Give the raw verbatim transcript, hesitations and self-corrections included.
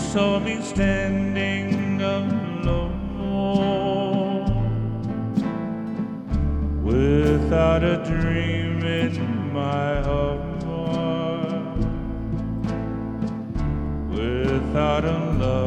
saw me standing alone, without a dream in my heart, without a love